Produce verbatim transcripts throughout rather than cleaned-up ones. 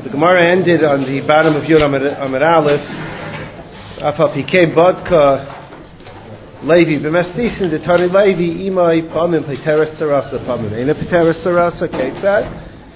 The Gemara ended on the bottom of Yud Amud Aleph. Afal Pikei Bodka Levi b'Masnisin the Tani Levi Imai Pamim Peteres Sarasa Pamim Eina Peteres Sarasa Ketzad.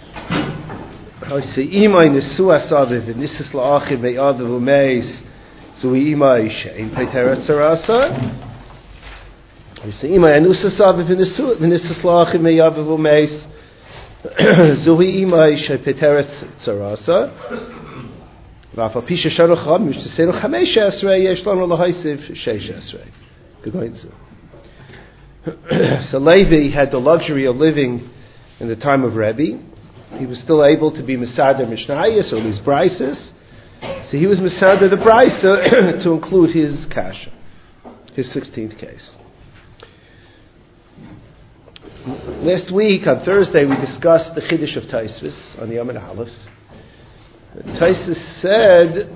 I say Imai Nesua Saviv Nisis La'achim Ve'Aviv Umeis Zui Imai Shein Peteres Sarasa. I say Imai Anusa Saviv Nisis La'achim Ve'Aviv Umeis Zuhi imay shepeteres tzarasa. V'afal pisha sharucham mishtasenu chamesh esrei yesh lanu lahaisiv sheish esrei. Good going to. So Levi had the luxury of living in the time of Rebbe. He was still able to be Mesader Mishnayos or his Brises. So he was Mesader the Brisa to include his kasha, his sixteenth case. Last week, on Thursday, we discussed the Chiddush of Taisvis on the Amud Aleph. Taisvis said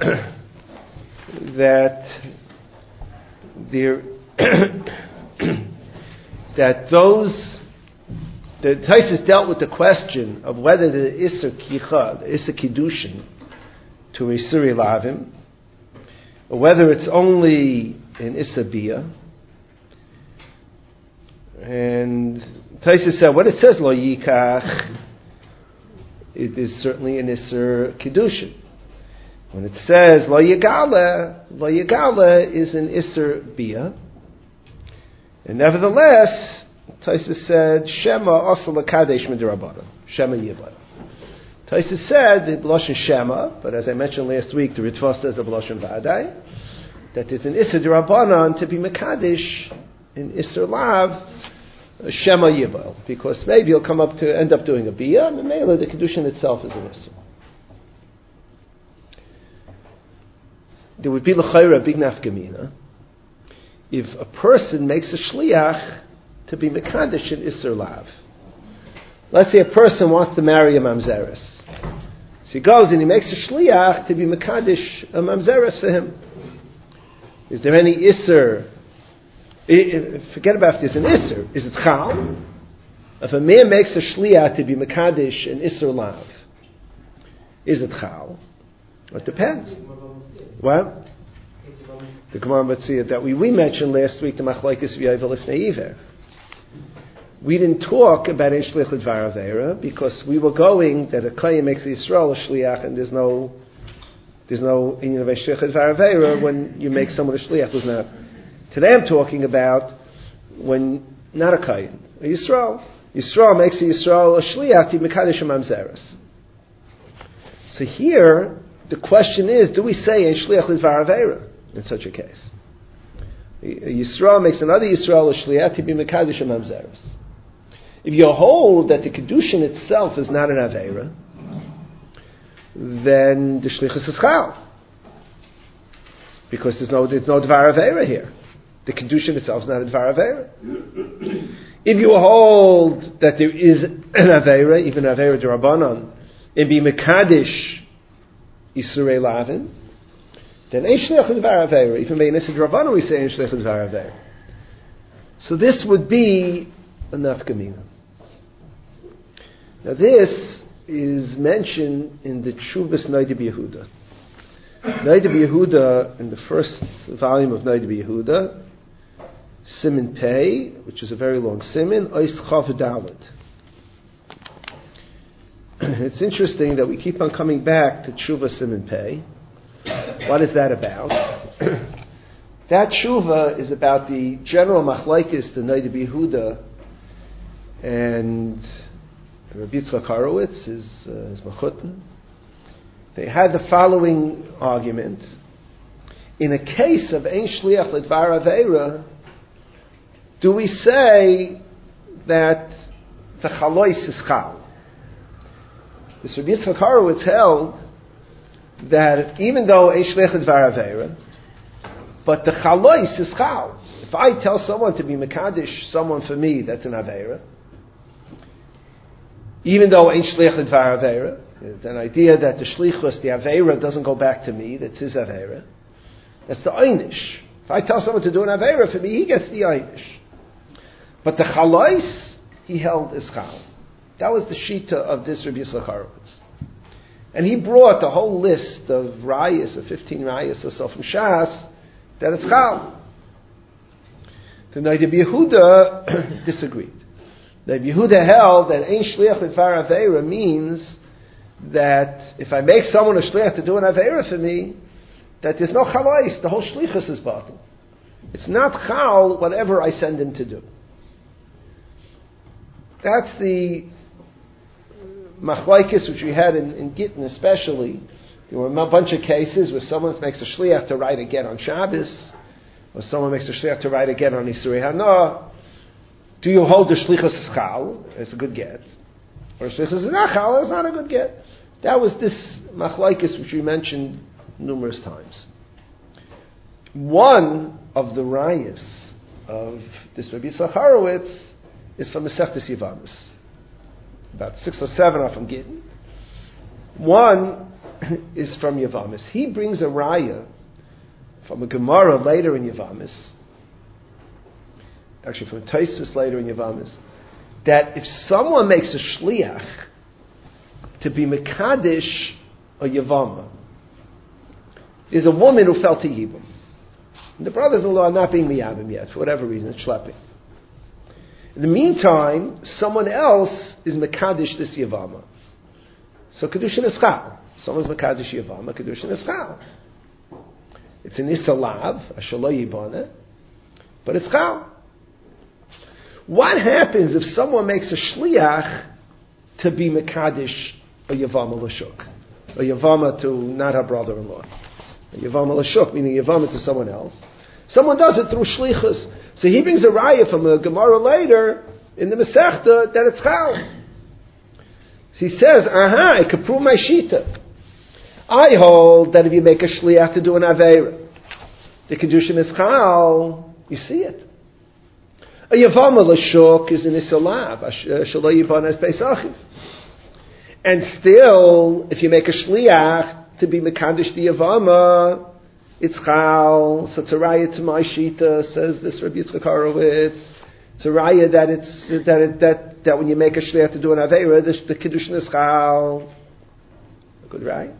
that there, that those, the Taisvis dealt with the question of whether the Isser Kicha, the Isser Kiddushin, to Isuri Lavim, or whether it's only in Isser Biyah. And Taisvis said, when it says Lo Yikach, it is certainly an Isser Kiddushin. When it says Lo Yigala, Lo Yigala is an Isser Biyah. And nevertheless, Taisvis said, Shema Asa L'Kadesh Midrabanan, Shema Yibla. Taisvis said, the B'lashon Shema, but as I mentioned last week, the Ritva says a B'lashon V'adai, that there's an Isser D'Rabanan to be Mekadesh in Isser Lav, Shema Yibal, because maybe you'll come up to end up doing a biyah, and Mela, the Kiddushin itself is an Isser. There would be l'chayra a big nafkamina if a person makes a shliach to be mekadesh in Isser Lav. Let's say a person wants to marry a mamzeres. So he goes and he makes a shliach to be mekadesh a mamzeres for him. Is there any Isser? Forget about if there's an Isser. Is it Chal? If a man makes a Shliach to be Mekadesh in Isser Lav, is it Chal? It depends. What? The Gemara Matziyah that we, we mentioned last week, the Machlokes V'Yovel Lifnei Iver. We didn't talk about Ein Shlich L'Dvar Aveira because we were going that a Kohen makes a Yisrael a Shliach and there's no there's no Inyan of Ein Shlich L'Dvar Aveira when you make someone a Shliach who's not. Today I'm talking about when not a Kayin, a Yisrael. Yisrael makes a Yisrael a Shliach to Mekadesh Mamzeres. So here, the question is, do we say Ein Shliach L'Dvar Aveira in such a case? A Yisrael makes another Yisrael a Shliach to be Mekadesh Mamzeres. If you hold that the Kiddushin itself is not an Aveira, then the Shlichus is Chal. Because there's no, there's no Dvar Aveira here. The Kiddushin itself is not a Dvar Aveira. If you hold that there is an Aveira, even an Aveira D'Rabanan, and be Mekadesh Isurei Lavin, then Ein Shliach D'Var Aveira. Even by Nisa D'Rabanan we say Ein Shliach D'Var Aveira. So this would be a nafkamina. Now this is mentioned in the Tshuvas Noda B'Yehuda. Noda B'Yehuda, in the first volume of Noda B'Yehuda, Siman Pei, which is a very long siman, Ois Chav Daled. It's interesting that we keep on coming back to Tshuva Siman Pei. What is that about? That Tshuva is about the general machlokes, the Noda B'Yehuda, and Rabbi Yitzchak Horowitz, his, uh, his Mechutin. They had the following argument. In a case of Ein Shliach L'Dvar Aveira, do we say that the Chalois is Chal? This Rabbi Yitzchak Horowitz held that even though Ein Shliach L'Dvar Aveira, but the Chalois is Chal. If I tell someone to be Mekadesh, someone for me, that's an Aveira. Even though Ein Shliach L'Dvar Aveira, an idea that the shlichus, the aveira, doesn't go back to me, that's his aveira. That's the einish. If I tell someone to do an aveira for me, he gets the einish. But the chalais, he held as chal. That was the shita of this Rabbi Yitzchak Horowitz. And he brought a whole list of rayas, of fifteen rayas or so from Shas, that it's chal. The Noda Yehuda disagreed. The Yehuda held that ein shliach l'dvar aveira means that if I make someone a shliach to do an aveira for me, that there's no chalais, the whole shlichus is batel. It's not chal whatever I send him to do. That's the machlaikis which we had in, in Gittin especially. There were a bunch of cases where someone makes a shliach to write a get on Shabbos, or someone makes a shliach to write a get on Isurei Hana. Do you hold the shlichus as chal? It's a good get. Or shlichus is not chal, it's not a good get. That was this machlaikis which we mentioned numerous times. One of the rayas of this Rabbi Yitzchak Horowitz is from Masechtas Yevamos. About six or seven are from Gittin. One is from Yevamos. He brings a raya from a Gemara later in Yevamos, actually from a Tosfos later in Yevamos, that if someone makes a shliach to be Mekadesh a Yevama, is a woman who fell to Yibum. The brothers-in-law are not being miyabim yet, for whatever reason, it's schlepping. In the meantime, someone else is Mekadesh this Yavama. So Kedushin is chal. Someone's Mekadesh Yavama, Kedushin is chal. It's an Isalav, a Shaloi Yibana, but it's chal. What happens if someone makes a shliach to be Mekadesh a Yavama Lashuk? A Yavama to not her brother-in-law. A Yavama Lashuk, meaning Yavama to someone else. Someone does it through shlichus. So he brings a raya from a Gemara later in the Masechta that it's chal. So he says, aha, I can prove my shita. I hold that if you make a shliach to do an aveira, the kedushin is chal. You see it. A Yavama Lashuk is an Isalav, a Shaloi Yibana es Pesachiv. And still, if you make a shliach to be Mekadesh the Yavama, it's chal. So it's a raya to my shita, says this Rabbi Yitzchak Horowitz. It's a raya that it's that it, that that when you make a shliach to do an aveira, the, the kedushin is chal. A good raya.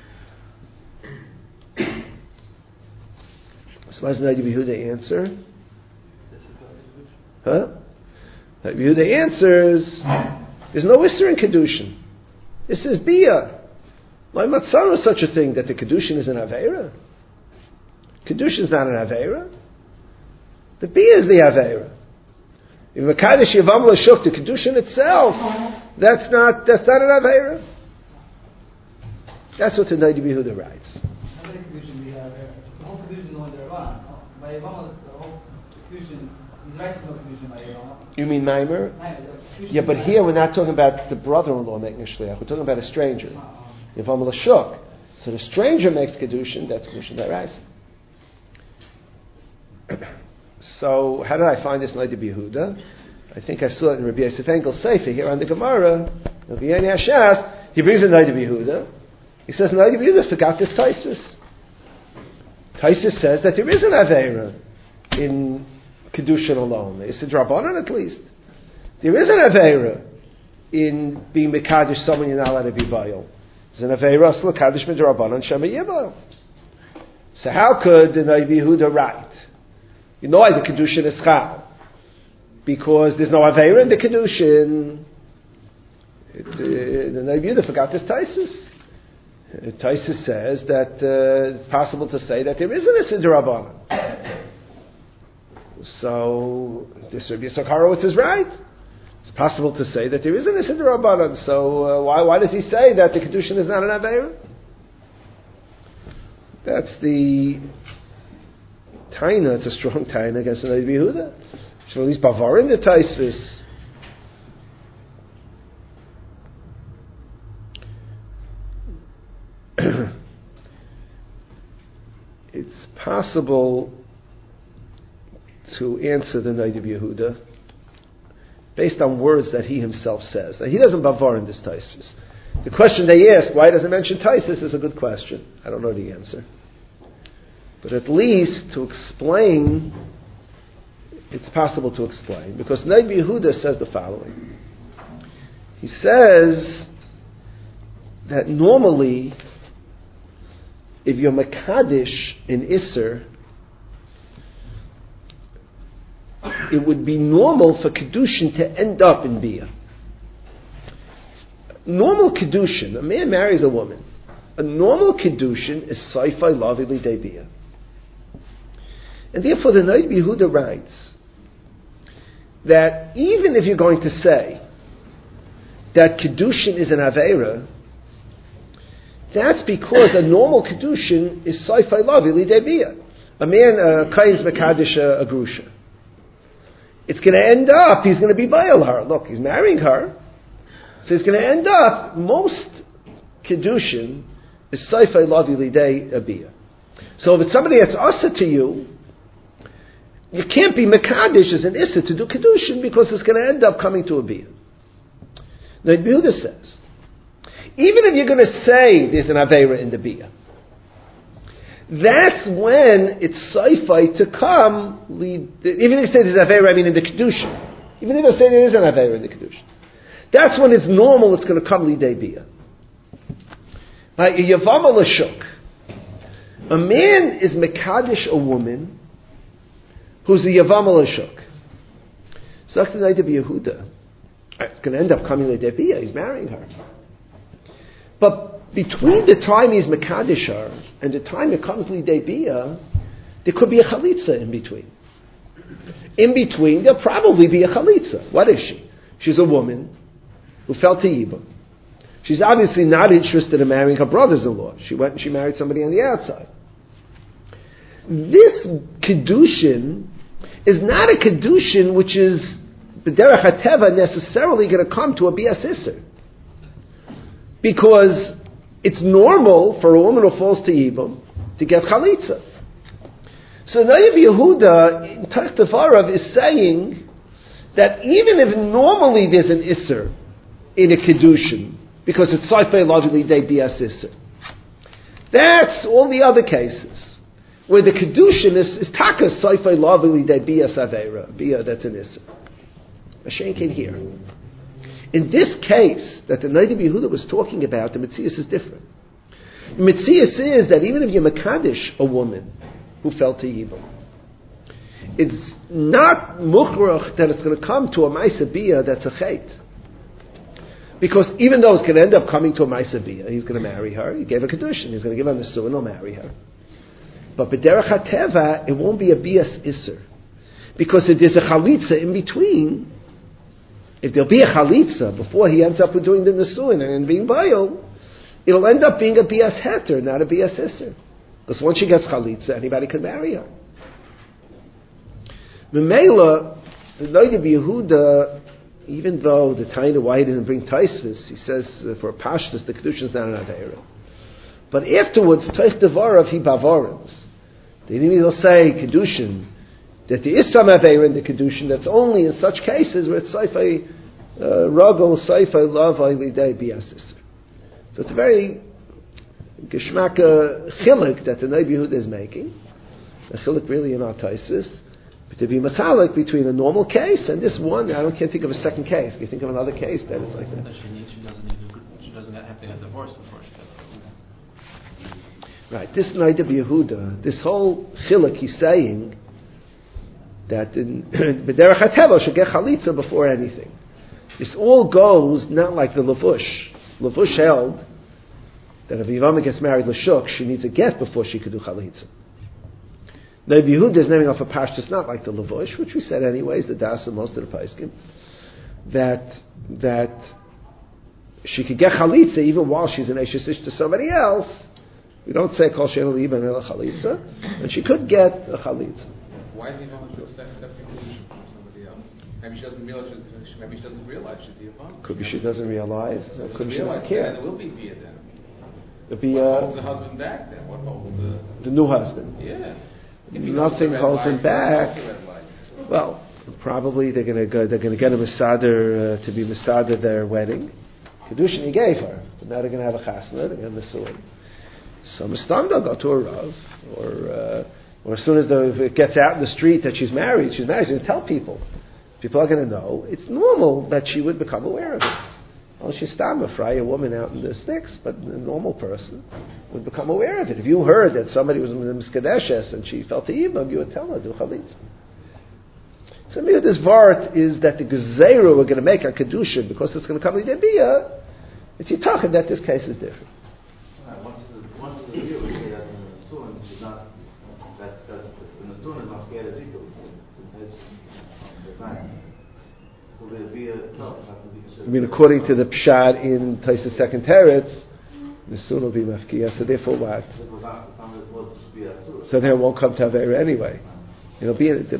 So why does Noda Yehuda answer? Huh? Noda Yehuda answers, there's no isser in kedushin. This is bia. My matzah is such a thing that the kedushin is an aveira. Kedushin is not an aveira. The bia is the aveira. If Mekadesh Yavam Lashuk, the kedushin itself, that's not that's not an aveira. That's what the Noda Yehuda writes. How many kedushin we have here? The whole kedushin is only the Rav. By Yavam, the whole kedushin, he's writing no kedushin by Yavam. You mean Maimer? Yeah, but here we're not talking about the brother-in-law making a shliach. We're talking about a stranger. Yavam Lashuk. So the stranger makes kedushin. That's kedushin daraisa. So how did I find this Noda Yehuda? I think I saw it in Rabbi Yosef Engel's Sefer here on the Gemara. Rabbi Yoni Hashas, he brings a Noda Yehuda. He says Noda Yehuda forgot this Tosfos. Tosfos says that there is an aveira in kedushin alone. It's a drabanan at least. There is an aveira in being mekadesh someone you're not allowed to be bayil. There's an aveira asla kadesh midrabanan shema yibal. So how could the Noda Yehuda write? You know why the kedushin is chal? Because there's no aveira in the kedushin. It, uh, the Noda Yehuda forgot this Tosfos. Uh, Tosfos says that uh, it's possible to say that there is an issur d'Rabbanan. So this Rabbi Yitzchak Horowitz is right. It's possible to say that there is an issur d'Rabbanan. So uh, why why does he say that the kedushin is not an aveira? That's the taina. It's a strong taina against the Noda Yehuda. So at least bavar in the Tosfos. It's possible to answer the Noda Yehuda based on words that he himself says. Now, he doesn't bavar in this Tosfos. The question they ask, why does it mention Tosfos, is a good question. I don't know the answer. But at least to explain, it's possible to explain. Because Noda Yehuda says the following. He says that normally, if you're Makadish in Isser, it would be normal for Kedushin to end up in Bia. Normal Kedushin, a man marries a woman. A normal Kedushin is Saifai Lavi Lidei Bia. And therefore the Noid Yehuda writes that even if you're going to say that Kedushin is an Aveira, that's because a normal Kedushin is Saifai Lavi Lidei Bia. A man, a Kain's Mekadesh, a Grusha. It's going to end up, he's going to be Baal her. Look, he's marrying her. So he's going to end up, most Kedushin is Saifai Lavi Lidei Bia. So if it's somebody that's Asa to you, you can't be Mekadesh as an Issa to do Kedushin because it's going to end up coming to a Bia. Now, Yehuda says, even if you're going to say there's an Aveira in the Bia, that's when it's Saifai to come, lead, even if you say there's an Aveira, I mean in the Kedushin. Even if you say there is an Aveira in the Kedushin. That's when it's normal, it's going to come Lidei Bia. Yavama Lashuk. A man is Mekadesh a woman who's a Yavama Lashuk. So that's the night of Yehuda. It's going to end up coming Lidei Bia, he's marrying her. But between the time he's Mekadesh her and the time it comes Lidei Bia, there could be a Chalitza in between. In between, there'll probably be a Chalitza. What is she? She's a woman who fell to Yibam. She's obviously not interested in marrying her brothers-in-law. She went and she married somebody on the outside. This Kedushin is not a Kedushin which is B'derech HaTeva necessarily going to come to a Bias Isser. Because it's normal for a woman who falls to Yibam to get Chalitza. So Noav Yehuda in Tachtavarav is saying that even if normally there's an Isser in a Kedushin, because it's Saifei Lavi Lidei Bias Isser, that's all the other cases where the Kedushin is, is Takas Saifei Lavi Lidei Bias Aveira, Bia, that's an Isser. Mashen came here. In this case that the Noav Yehuda was talking about, the Metzias is different. The Metzias is that even if you're Mekadesh a woman who fell to Yibam, it's not Mukhrach that it's going to come to a Maisa Bia that's a Chait. Because even though it's going to end up coming to a Maisa Bia, he's going to marry her, he gave a Kedushin, he's going to give her Nesuah and he'll marry her. But B'derech HaTeva, it won't be a Bias Isser. Because if there's a Chalitza in between, if there'll be a Chalitza before he ends up with doing the Nesuah and being Baal, it'll end up being a Bias Heter, not a Bias Isser. Because once she gets Chalitza, anybody can marry her. Memela, the Noav Yehuda, even though the Taina, why he didn't bring Taisvis, he says uh, for a Pashtus, the Kedushin is not an Aveira. But afterwards, Taich Devarav, he Bavarans. They didn't even say Kedushin, that there is some Aveira in the Kedushin, that's only in such cases where it's Saifai Ragol, Saifai Lavai Lidei Biasis. So it's a very Geshmaka Chilik that the Noav Yehuda is making. A Chilik really in our Taisis. But to be machalik between a normal case and this one, I don't, can't think of a second case. Can you think of another case that is like that? She, needs, she, doesn't need a, she doesn't have to get divorced before she gets it. Right. This Noav Yehuda, this whole chilik, he's saying that B'derech HaTeva should get chalitza before anything. This all goes not like the Lavush. Lavush held that if Yivama gets married Lashuk, she needs a get before she could do chalitza. Noav Yehuda is naming off a pashtus not like the Lavush, which we said anyways, the Das and most of the Paiskim, that that she could get chalitza even while she's an Eishes Ish to somebody else. We don't say Kol She'en Liban El Chalitza, and she could get a chalitza. Why is Yivama accepting Kedushin from somebody else? Maybe she doesn't realize she's, maybe she doesn't realize she's Yivama. Could be she doesn't realize. So could be she doesn't doesn't care. There will be Bia then. There'll be what uh, holds the husband back then? What holds the the new husband? Yeah. Nothing holds him back. Well, probably they're going to go. They're going to get a Masader uh, to be Masader their wedding. Kedushin he gave her, but now they're going to have a chasna. They're going to have a So Mustanda go to a rav, or uh, or as soon as the, if it gets out in the street that she's married, she's married. She's going to tell people. People are going to know. It's normal that she would become aware of it. Well, she's stama, fry a woman out in the sticks, but a normal person would become aware of it. If you heard that somebody was in Miskadeshes and she felt the ibum, you would tell her, do chalitza. So maybe this vart is that the Gezeru we're going to make a Kedushin because it's going to come to the Biyah. It's you talking that this case is different. Right, once the once the view we say that in the Sun is not that that in the Sun is not scared as equal. It's it's fine. So the Biyah itself has to be considered. I mean, according to the Pshad in Taisa's second teretz, the Sun will be mafkiyah. So therefore, what? So then it won't come to Avera anyway. It'll be in it.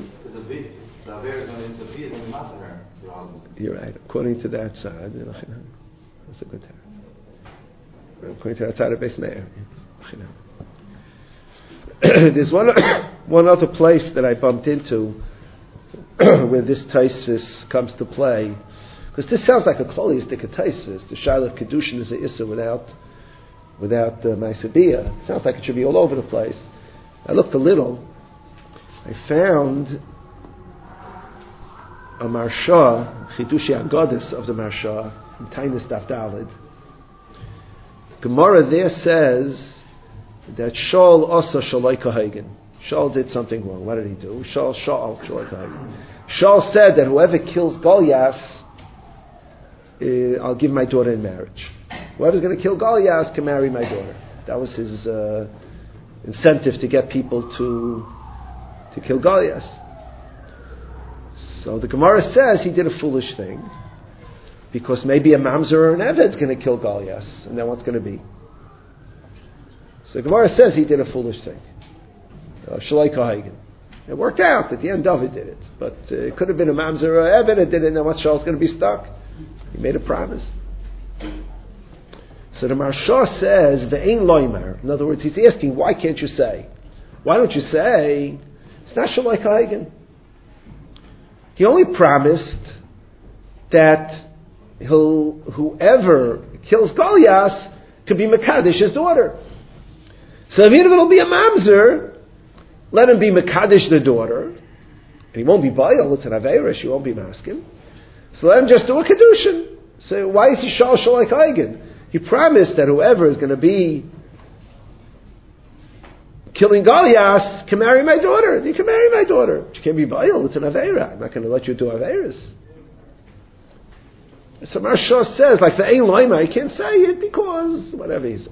You're right. According to that side, that's a good teretz. According to that side of Beis Meir. There's one one other place that I bumped into where this Taisvis comes to play, because this sounds like a klolistic Taisvis. The Shaila Kedushin is a Issa without without uh, Maisabiyah. It sounds like it should be all over the place. I looked a little. I found a Marsha, Chidushi Agodis of the Marsha, in Tainis Daf Dalid. Gemara there says that Shaul also Shalai Kahagen. Shaul did something wrong. What did he do? Shaul, Shaul, Shalai Kahagen. Shaul said that whoever kills Goliath, uh, I'll give my daughter in marriage. Whoever's going to kill Goliath can marry my daughter. That was his uh, incentive to get people to to kill Goliath. So the Gemara says he did a foolish thing because maybe a mamzer or an eved is going to kill Goliath, and then what's going to be? So the Gemara says he did a foolish thing. Shalai Kahagen. It worked out at the end. David did it, but uh, it could have been a mamzer or an eved that did it. And then what? Shaul's going to be stuck. He made a promise. So the Marsha says ve'ein loymar. In other words, he's asking, why can't you say? Why don't you say it's not Shalai Kahagen? He only promised that he'll, whoever kills Goliath could be Mekadesh, his daughter. So even if it'll be a mamzer, let him be Mekadesh, the daughter. And he won't be Baal, it's an Aveirish, he won't be masking. So let him just do a Kedushin. So why is he Shal Shalai Kahagen? He promised that whoever is going to be killing Goliath can marry my daughter. You can marry my daughter. She can't be Baal, it's an Aveira. I'm not going to let you do Aveiras. So Marsha says, like the Ein Loima, he can't say it because whatever he says.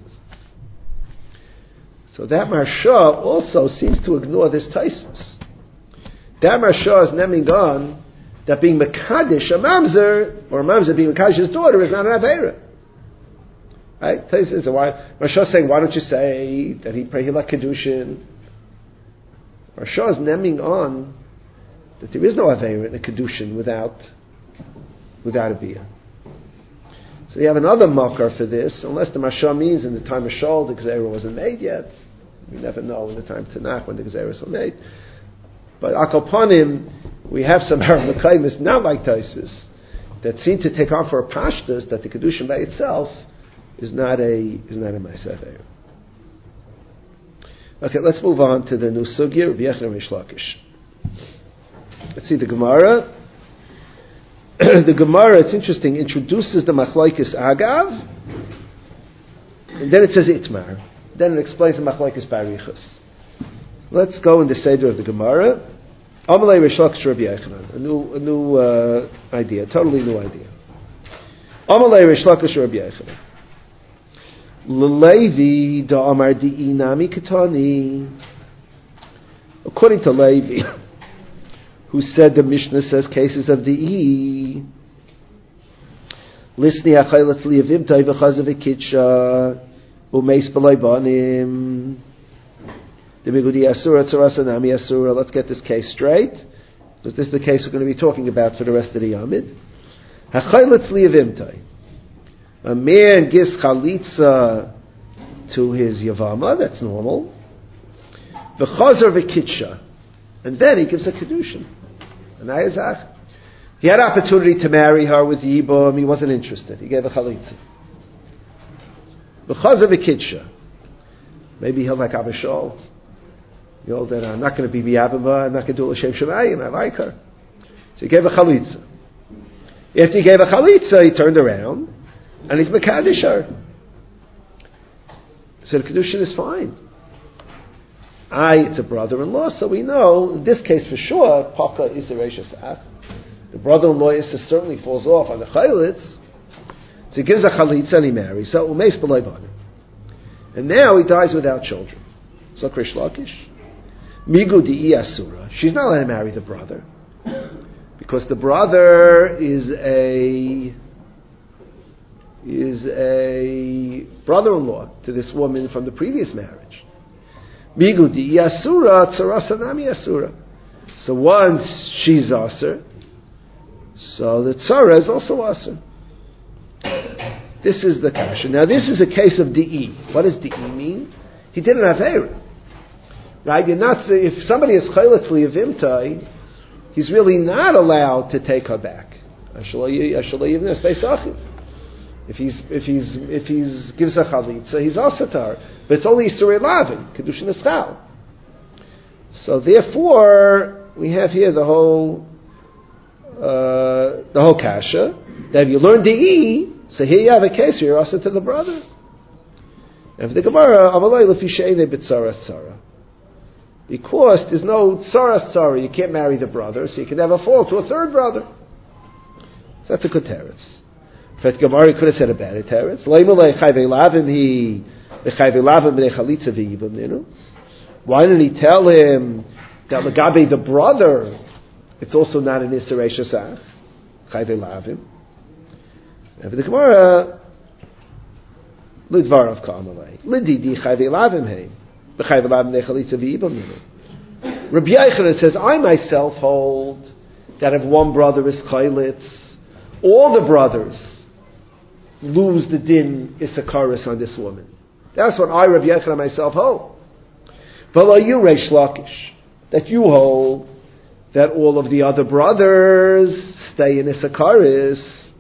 So that Marsha also seems to ignore this Taisvus. That Marsha is neming on that being Mekadesh, a mamzer, or a mamzer being Mekadesh's daughter is not an Aveira. Right? Taisvus, why Marsha is saying, why don't you say that he pray like Kedushin? Marsha is neming on that there is no Aveira in a Kedushin without without a biyah. So you have another makar for this, unless the Marsha means in the time of Shaul the Gzeira wasn't made yet. We never know in the time of Tanakh when the Gezeiros were made. But Akoponim, we have some Haramekaimis, not like Taisvis, that seem to take on for a pashtus that the Kedushin by itself is not a is not a Ma'aseh. Okay, let's move on to the new sugya, Rabbi Yechon Rish Lakish. Let's see the Gemara. The Gemara, it's interesting, introduces the Machlokes Agav, and then it says Itmar. Then it explains the Machlokes Barichas. Let's go in the Seder of the Gemara. Amalei Rish Lakish Rabbi Yechanan, a new, a new uh, idea, totally new idea. Amalei Rish Lakish Rabbi Yechanan. Levi da Amar di Inami Katani. According to Levi, who said the Mishnah says cases of the E. Lisni achaylat liyavimtai v'chazav v'kitsha u'meis b'lay banim. The Migudi Asura Tzarasanami Asura. Let's get this case straight, because this is the case we're going to be talking about for the rest of the Yamid. Achaylat liyavimtai. A man gives chalitza to his yavama. That's normal. V'chazav v'kitsha. And then he gives a kedushin. He had opportunity to marry her with Yibum. He wasn't interested. He gave a chalitza. B'chazav v'kitsha. Maybe he'll like Abba Shaul. You know, that I'm not going to be B'yabama. I'm not going to do L'Shem Shemayim. I like her. So he gave a chalitza. After he gave a chalitza, he turned around and he's Mekadesh her. So the Kedushin is fine. I, it's a brother-in-law, so we know, in this case for sure, Paka is the Reishas Ach. The brother-in-law is certainly falls off on the Chaylitz. So he gives a Chalitza and he marries. So Umeis B'lai Bani. And now he dies without children. So Krish Lakish. Migu Di'i Asura. She's not allowed to marry the brother. Because the brother is a is a brother-in-law to this woman from the previous marriage. Migu Di'i Asura, Tzara Sanami Asura. So once she's Asur, so the Tzara is also Asur. This is the kasha. Now this is a case of Di'i. What does Di'i mean? He didn't have Erev. Right? You're not, if somebody is Chaylet Liyavimtai, he's really not allowed to take her back. If he's if he's if he's gives a chalitza, he's also tar. But it's only Yisurei Lavin, Kedushin Eschal. So therefore, we have here the whole uh, the whole kasha that if you learn Di'i, so here you have a case where you're also to the brother. And for the Gemara, Avalei Lefi She'enei B'Tzara Tzara. Because there's no tzara tzara, you can't marry the brother, so you can never fall to a third brother. So that's a good teretz. Fet Gemara could have said a bad teretz. Why didn't he tell him that Lagabe the brother, it's also not an Isser Shasach? Chayvei Lavim. And for the Gemara, Lidvarav Kamalei. Lididi Chayvei Lavim Heim. Rabbi Yochanan says, I myself hold that if one brother is chaylitz, all the brothers lose the din isakaris on this woman. That's what I, Rabbi Yochanan, myself hold. But you, Reish Lakish, that you hold that all of the other brothers stay in isakaris.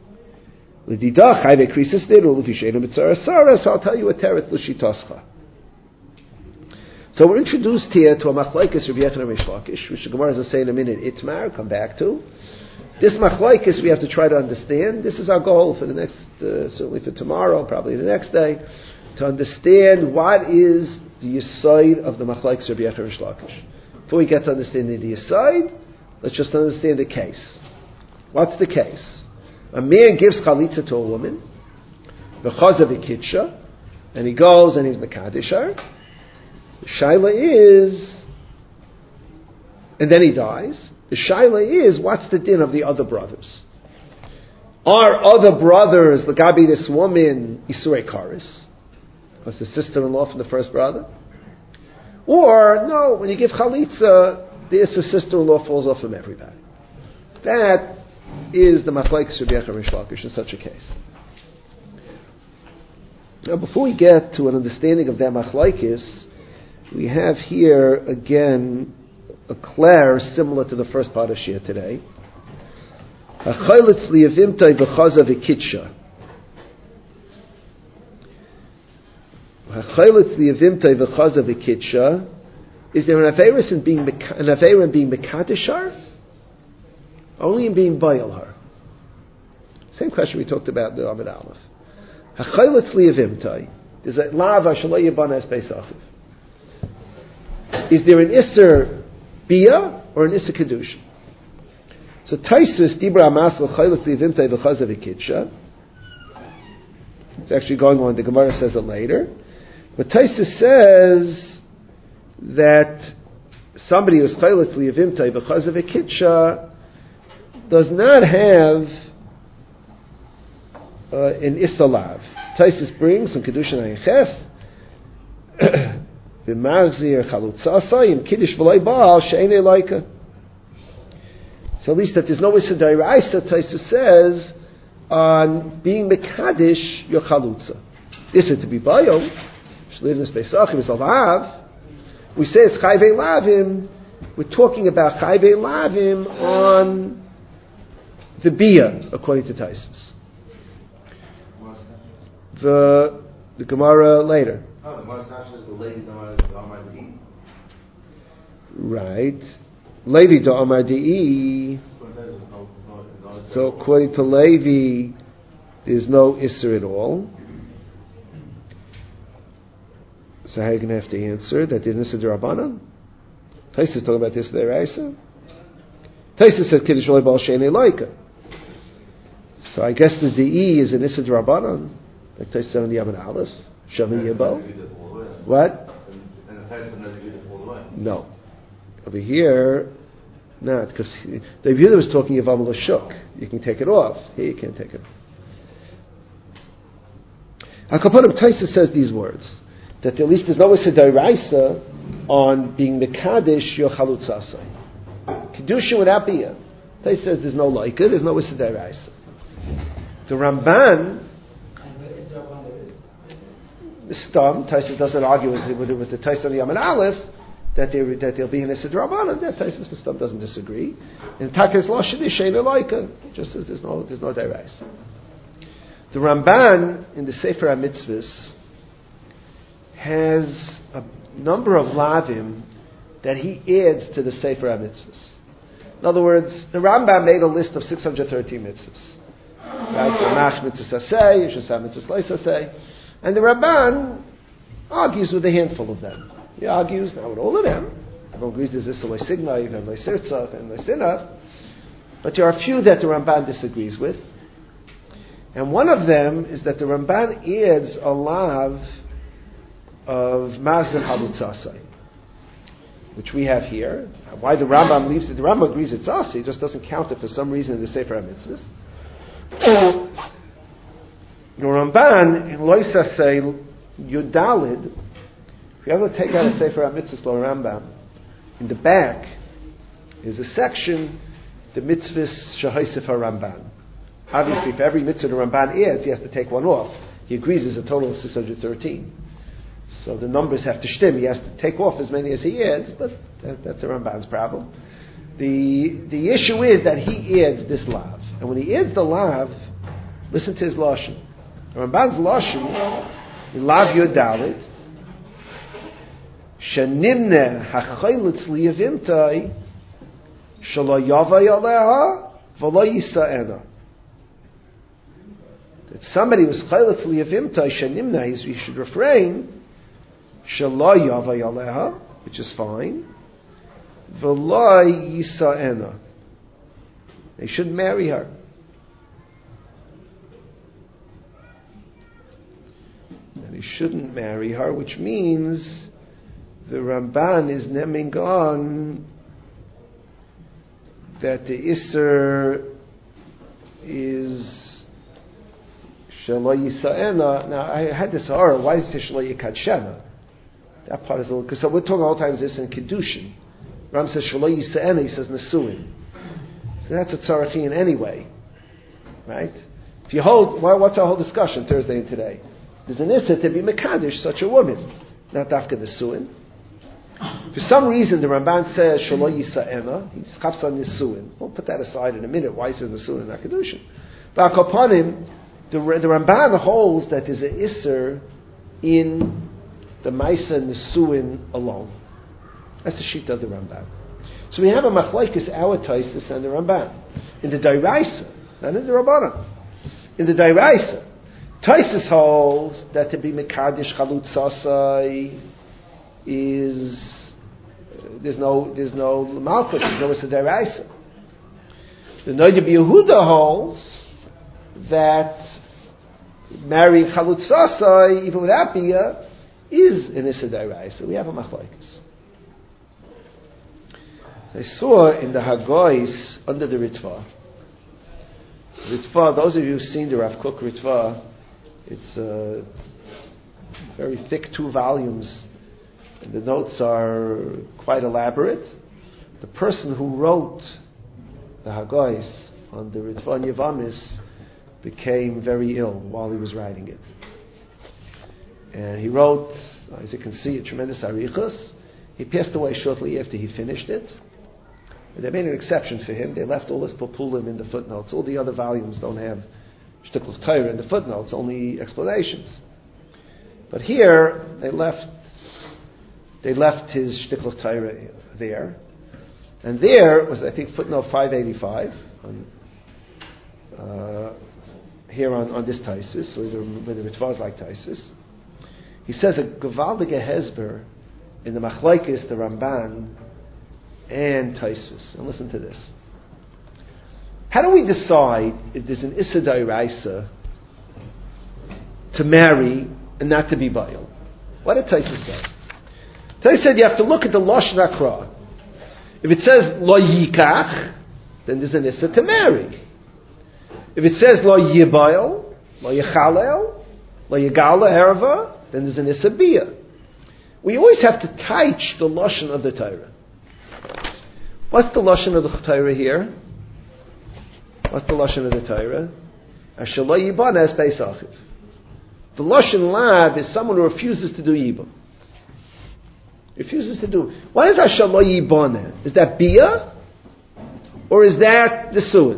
So I'll tell you a teretz l'shitascha. So we're introduced here to a machlokes Rabbi Yochanan and Reish Lakish, which the Gemara is going to say in a minute, Itmar, come back to. This machlokes we have to try to understand. This is our goal for the next, uh, certainly for tomorrow, probably the next day, to understand what is the yesod of the machlokes Rabbi Yochanan and Reish Lakish. Before we get to understanding the yesod, let's just understand the case. What's the case? A man gives chalitza to a woman, v'chaz of ikitsha, and he goes and he's mekadesh her. The shaila is, and then he dies. The shaila is, what's the din of the other brothers? Are other brothers, Lagabi this woman, Isurei Karis? Was the sister-in-law from the first brother? Or, no, when you give chalitza, the sister-in-law falls off from everybody. That is the machlokes Rabbi Yochanan and Reish Lakish in such a case. Now, before we get to an understanding of that machlokes, we have here again a clare similar to the first part of Shia today. Hachayletz liyavimtai v'chaza v'kitsha. Hachayletz liyavimtai v'chaza v'kitsha. Is there an averis in being an aver in being mekadeshar? Only in being bayal her. Same question we talked about in the Amid Aleph. Hachayletz liyavimtai. There's a lava shalay yibana es beisachiv. Is there an Isser Bia or an Isser Kedusha? So Taisus Dibra Amasal Chayletz Liyavimtai V'chaza V'kitsha. It's actually going on. The Gemara says it later, but Taisus says that somebody who's Chayletz Liyavimtai V'chaza V'kitsha does not have uh, an Isser Lav. Taisus brings some Kedusha Ayin Ches. B'machzir chalutza asayim kiddush v'lay baal she'enei laika. So at least that there's no issa d'oraisa. Taisa says on being mekadesh your chalutza. Issa to be bayo shlivnus beisachim is alav. We say it's chayvei lavim. We're talking about chayvei lavim on the bia according to Taisus. The the Gemara later. Oh, the Gemara is the lady the Amar Di'i. Right. Levi to Amar Di'i. So according to Levi, there's no Isser at all. So how are you going to have to answer that there's Isser D'Rabbanan? Taisus is talking about this D'Oraisa. Taisus says Kiddush Lo Bal She'enei Loika. So I guess the D E is an Isser D'Rabbanan, like Taisus said on the Yavin Aleph. Shavi Yebo. What? No. Over here, not, because the Yehuda was talking of Amal Shuk. You can take it off. Here you can't take it off. Akapanim Taisus says these words, that at least there's no Issa D'Oraisa on being Mekadesh your Chalutzasai. Kedusha without Bia. Taisus says there's no Laika, there's no Issa D'Oraisa. The Ramban, Stam, Taisus doesn't argue with, with, with the Taisus on the Yaman Aleph, that, there, that there'll be an Issa D'Rabbanan. That Taisus Stam doesn't disagree. And Takes Lashon is Sheina Laika, just as there's no there's no D'Oraisa. The Ramban in the Sefer HaMitzvahs has a number of lavim that he adds to the Sefer HaMitzvahs. In other words, the Rambam made a list of six hundred thirteen mitzvahs. Right? The Mach mitzvahs asay, Yeshusam mitzvahs leis asay. And the Ramban argues with a handful of them. He argues, not with all of them. Everyone agrees there's this loy sigma, even loy sirtzach, and loy sinach. But there are a few that the Ramban disagrees with. And one of them is that the Ramban adds a lav of Mazeh Chalutzasai, which we have here. Why the Rambam leaves it? The Rambam agrees it's us. He just doesn't count it for some reason in the Sefer HaMitzvahs. The Ramban in Loisasei Yudalid, if you ever take out a Sefer HaMitzvahs Lo Rambam, in the back is a section, the mitzvahs Shahaisif HaRamban. Obviously, for every mitzvah the Ramban adds, he has to take one off. He agrees there's a total of six hundred thirteen. So the numbers have to shtim. He has to take off as many as he adds, but that, that's the Ramban's problem. The the issue is that he adds this lav. And when he adds the lav, listen to his lashon. The Ramban's lashon, in lav yodalit, shenimne hachayletz liyavimtai, shalo yavay aleha, v'lo yisa'ena. That somebody was chayletz liyavimtai, shenimne, he should refrain, shalo yavay aleha, which is fine, v'lo yisa'ena. They shouldn't marry her. And he shouldn't marry her, which means the Ramban is neming on that the Isser is Shelo Yisa'ena. Now, I had this horror. Why is it Shelo Yikadshena? That part is a little... Because we're talking all the time this in Kiddushin. Ram says Shelo Yisa'ena, he says Nesuin. So that's a tzarachin anyway, right? If you hold, well, what's our whole discussion Thursday and today? There's an issa to be mekadesh such a woman, not dafka nesuin. For some reason, the Ramban says shelo yisa'ena. He's chaps on nesuin. We'll put that aside in a minute. Why he says nesuin and not kedushin? But upon him, the the Ramban holds that there's an isser in the ma'isa nesuin alone. That's the sheet of the Ramban. So we have a machlokes our Taisus and the Ramban in the D'Oraisa, not in the Rabbanan. In the D'Oraisa, Taisus holds that to be mekadesh chalutzasai is uh, there's no there's no malchus, there's no it's a D'Oraisa. The Noda B'Yehuda holds that marrying chalutzasai even without bia is an issa D'Oraisa. We have a machlokes. I saw in the Hagois under the Ritva. Ritva, those of you who've seen the Rav Kook Ritva, it's uh, very thick, two volumes, and the notes are quite elaborate. The person who wrote the Hagois on the Ritva Yevamis became very ill while he was writing it. And he wrote, as you can see, a tremendous arichos. He passed away shortly after he finished it. They made an exception for him. They left all his populim in the footnotes. All the other volumes don't have shtickl Torah in the footnotes, only explanations. But here they left they left his shtickl Torah there, and there was I think footnote five eighty-five. Um, uh, here on, on this Taisis, or whether the Ritva is like Taisis. He says a Gavaldige Hezber in the Machlaikis, the Ramban, and Taisis. And listen to this. How do we decide if there's an Issa D'Oraisa to marry and not to be Bayil? What did Taisis say? Taisis said you have to look at the Lashon HaKra. If it says Lo Yikach, then there's an Issa to marry. If it says Lo Yibayil, Lo Yichalel, Lo Yigala Erva, then there's an Issa Bia. We always have to teach the Lashon of the Torah. What's the Lashon of the Torah here? What's the Lashon of the Torah? Asher Lo Yibana Es Beis Achiv. The Lashon Lav is someone who refuses to do Yibam. Refuses to do. What is Asher Lo Yibana? Is that Bia? Or is that the Suin?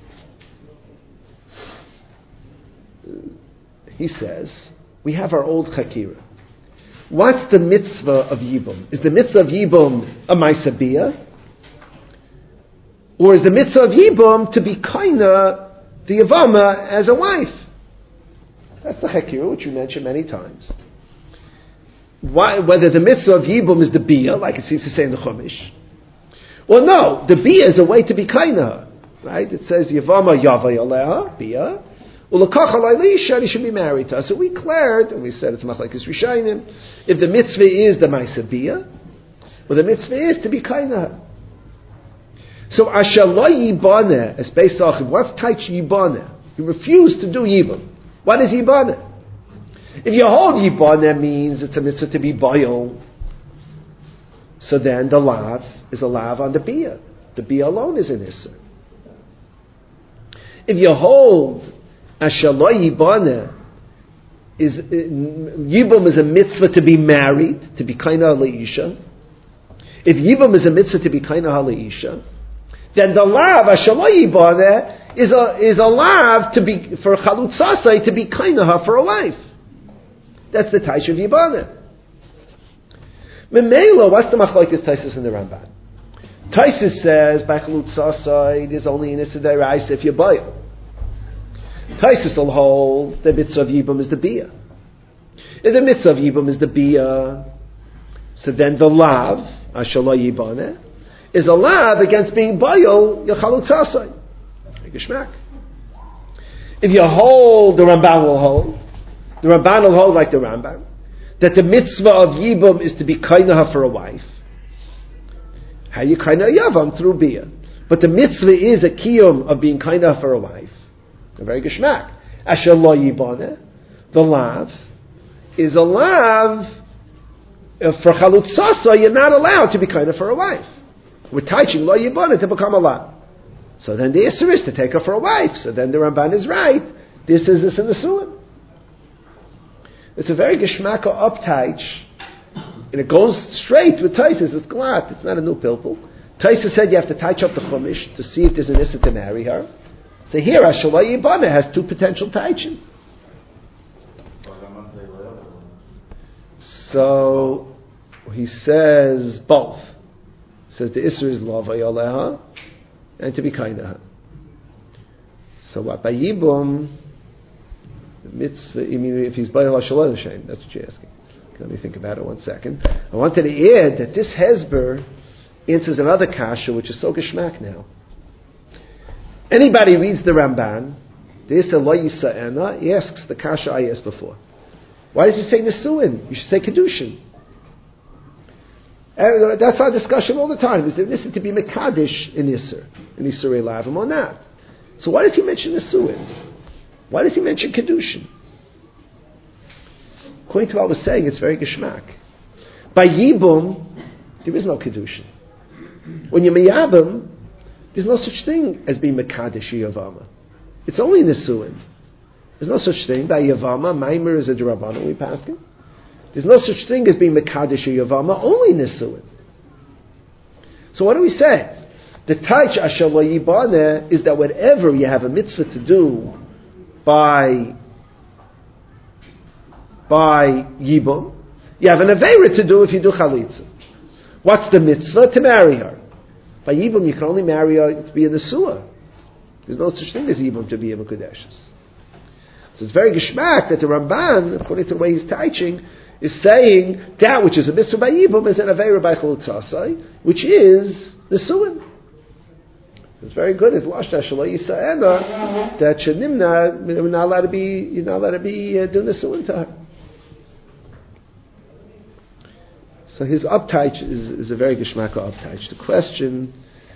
He says, we have our old Chakira. What's the mitzvah of Yibum? Is the mitzvah of Yibum a Maisa Bia? Or is the mitzvah of Yibum to be kaina the Yavama as a wife? That's the Chakira, which we mentioned many times. Why, whether the mitzvah of Yibum is the Bia, like it seems to say in the Chumash. Well, no, the Bia is a way to be kaina. Right? It says Yavama Yavay Aleha, Bia. Ulakach Alaylisha, he should be married to us. So we declared, and we said it's Machlekes Rishayim, if the mitzvah is the Maisa Bia, well, the mitzvah is to be kaina. So Asher Lo Yibana, as Beis Achiv, what's Taich Yibana? He refused to do Yibam. What is Yibana? If you hold Yibana means it's a mitzvah to be Bayil, so then the Lav is a Lav on the Bia. The Bia alone is an Issa. If you hold Asher Lo Yibana, is Yibam is a mitzvah to be married, to be kaina leisha. If Yibam is a mitzvah to be kaina leisha, then the lav Asher Lo Yibana is a is a lav to be for chalutzasai to be kaina for a wife. That's the taish of Yibana. Memela, what's the machlokes Taisus and the Ramban? Taisus says by chalutzasai there's only an issa d'oraisa if you buy it. Taisus will hold the mitzvah of Yibam is the Bia. If the mitzvah of Yibam is the Bia, so then the lav, Asher Lo Yibana, is a lav against being Bayil, Yachalutzasai. Geschmack. If you hold, the Ramban will hold, the Ramban will hold like the Ramban, that the mitzvah of Yibam is to be kainaha for a wife. How you kainaha Yavam? Through Bia. But the mitzvah is a kiyum of being kainaha for a wife. A very geschmack. Asher Lo Yibana, the lav, is a lav uh, for chalutzasa. You're not allowed to be kind of for a wife. We're teaching Lo Yibana to become a lav. So then the issur is to take her for a wife. So then the Ramban is right. This is this in the Sulam. It's a very geschmack of upteich, and it goes straight with Taisus. It's glad. It's not a new pilpul. Taisus said you have to teich up the Chumash to see if there's an issur to marry her. So here, Asher Lo Yibana has two potential taichim. So he says both. He says the issur is lo vayaleha and to be kind to her. So what by Yibum, the mitzvah? I mean, if he's bayal Asher Lo L'shem, that's what you're asking. Let me think about it one second. I wanted to add that this Hezber answers another kasha which is so geschmack now. Anybody reads the Ramban, the Issa Lo Yisa'ena, he asks the kasha I asked before. Why does he say Nesuin? You should say Kedushin. Uh, that's our discussion all the time. Is there an Issa to be Mekadesh in Isser, in Isser Elavim or not? So why does he mention Nesuin? Why does he mention Kedushin? According to what I was saying, it's very geschmack. By Yibum, there is no Kedushin. When you're Meyabim, there's no such thing as being Mekadesh Yavama. It's only Nesuin. There's no such thing. By Yavama, Maimer is a D'Rabbanan, we pass him. There's no such thing as being Mekadesh Yavama, only Nesuin. So what do we say? The Taich Asher Lo Yibana is that whatever you have a mitzvah to do by by Yibum, you have an Aveira to do if you do Chalitza. What's the mitzvah? To marry her. By Yibum, you can only marry her to be in the Suah. There's no such thing as Yibum to be a Mekudeshes. So it's very geschmack that the Ramban, according to the way he's teaching, is saying that which is a mitzvah by Yibum is an Aveira by Chalutzasai, which is the Suin. It's very good. It's Lashta Shalai Yisa'ena that Shanimna, you're not allowed to be, you're not allowed to be uh, doing the Suin to her. So his uptaich is, is a very geschmacka uptaich. The question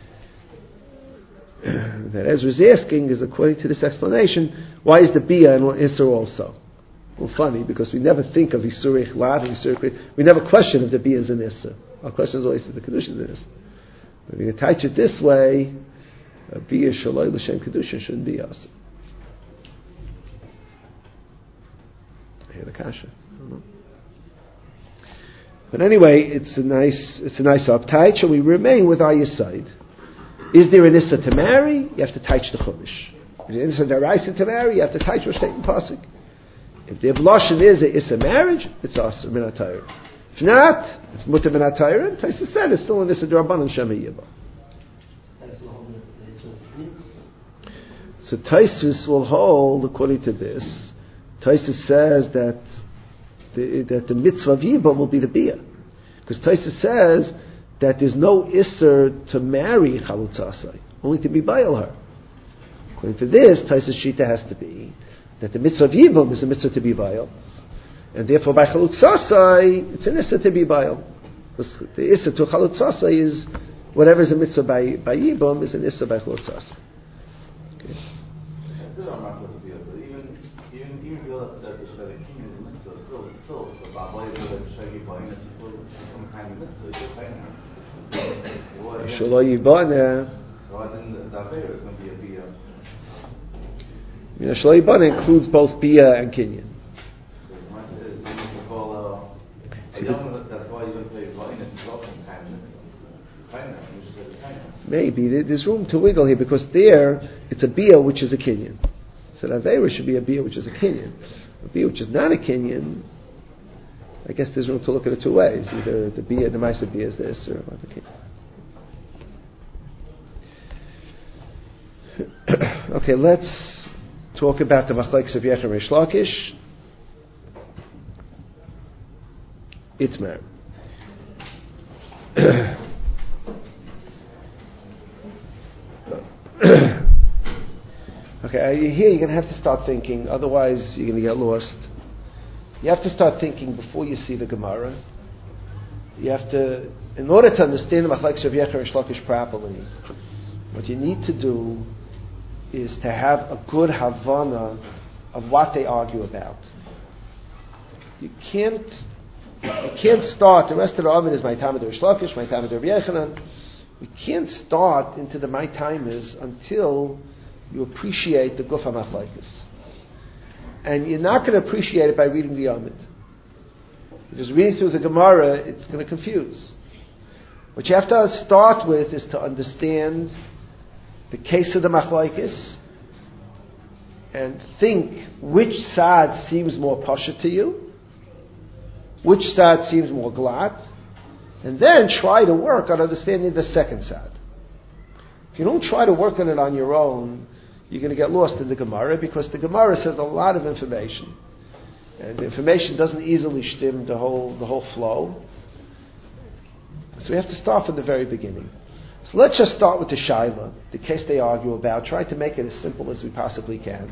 that Ezra is asking is, according to this explanation, why is the Bia and Isser also? Well, funny, because we never think of Isurich Lav, Isurich, we never question if the Bia is an Isser. Our question is always if the Kedusha is an Isser. If you attach it this way, a Bia Shaloi L'Shem Kedusha shouldn't be Isser. Here the Kasha. I don't know. But anyway, it's a nice, it's a nice uptight. So we remain with our Yisayid. Is there an Issa to marry? You have to touch the Chumash. Is there an Issa Daraisa to marry? You have to touch what's taken pasuk. If the Avloshin is a Issa marriage, it's Asa Min HaTayr. If not, it's Mutter Min HaTayr. And Taisa said it's still an Issa Darabanan Shema Yibba. So Taisus will hold, according to this, Taisus says that the, that the mitzvah of Yibam will be the Bia. Because Taisus says that there's no Isser to marry Chalutzasai, only to be Bayal her. According to this, Taisus Shita has to be that the mitzvah of Yibam is a mitzvah to be Bayal. And therefore by Chalutzasai, it's an Isser to be Bayal. Because the Isser to Chalutzasai is, whatever is a mitzvah by, by Yibam is an Isser by Chalutzasai. Okay. Shelo Yibana. You know, Shelo Yibana includes both Bia and Kinyan. Maybe there's room to wiggle here because there it's a Bia which is a Kinyan. So the Aveira should be a Bia which is a Kinyan. A Bia which is not a Kinyan, I guess there's room to look at it two ways. Either the Bia, the Maisa Bia is this, or the Kinyan. Okay, let's talk about the Machlekes of Yechon Reish Lakish. Itmar. Okay, here you're going to have to start thinking, otherwise you're going to get lost. You have to start thinking before you see the Gemara. You have to, in order to understand the Machlekes of Yechon Reish Lakish properly, what you need to do is to have a good Havana of what they argue about. You can't you can't start, the rest of the Ovid is my Talmud Reish Lakish, my Talmud Rabbi Yechanan. We can't start into the my Taimas until you appreciate the Guf HaMachlekes. And you're not going to appreciate it by reading the Amid. Just reading through the Gemara, it's going to confuse. What you have to start with is to understand the case of the Machlekes and think which side seems more pasha to you, which side seems more glad, and then try to work on understanding the second side. If you don't try to work on it on your own, you're going to get lost in the Gemara because the Gemara says a lot of information, and the information doesn't easily stem the whole the whole flow. So we have to start from the very beginning. So let's just start with the Shaila, the case they argue about. Try to make it as simple as we possibly can.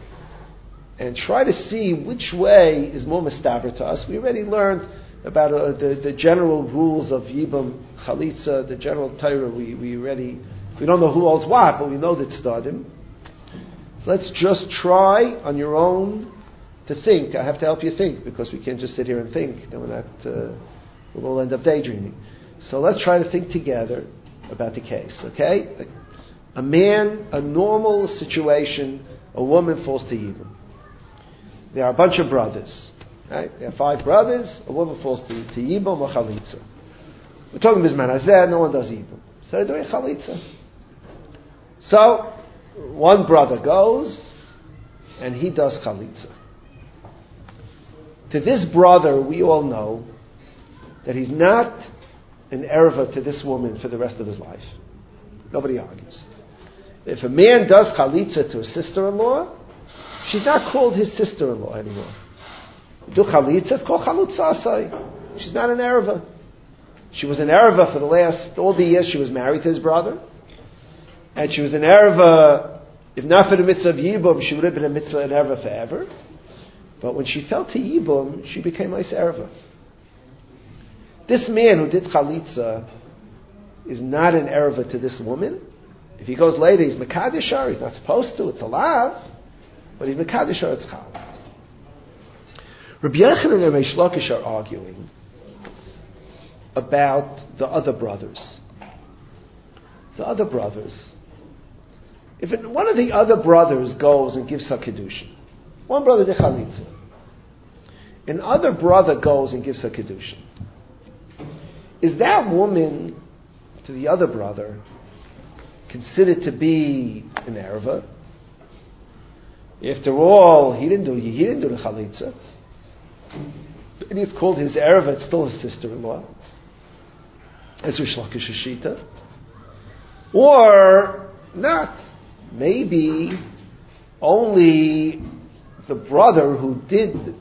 And try to see which way is more mistaber to us. We already learned about uh, the, the general rules of Yibam, Chalitza, the general Torah. We, we already, we don't know who holds what, but we know that Stadim. Let's just try on your own to think. I have to help you think because we can't just sit here and think. Then we're not, uh, we'll all end up daydreaming. So let's try to think together about the case, okay? A man, a normal situation, a woman falls to Yibam. There are a bunch of brothers, right? There are five brothers, a woman falls to, to Yibam or Chalitza. We're talking Bizman Hazeh, no one does Yibam. So they're doing Chalitza. So, one brother goes, and he does Chalitza. To this brother, we all know that he's not an erva to this woman for the rest of his life. Nobody argues. If a man does chalitza to a sister-in-law, she's not called his sister-in-law anymore. Do chalitza, it's called chalutzasai. She's not an erva. She was an erva for the last, all the years she was married to his brother. And she was an erva, if not for the mitzvah of Yibum, she would have been a mitzvah and erva forever. But when she fell to Yibum, she became a erva. This man who did chalitza is not an erva to this woman. If he goes later, he's mekadeshar, he's not supposed to, it's allowed, but he's mekadeshar, it's chal. Rabbi Yochanan and Reish Lakish are arguing about the other brothers. The other brothers. If it, one of the other brothers goes and gives her kiddushin, one brother did chalitza, another brother goes and gives her kiddushin, is that woman to the other brother considered to be an erva? After all, he didn't do he didn't do the chalitza, and it's called his erva. It's still his sister-in-law. As Reish Lakish Shita, or not? Maybe only the brother who did.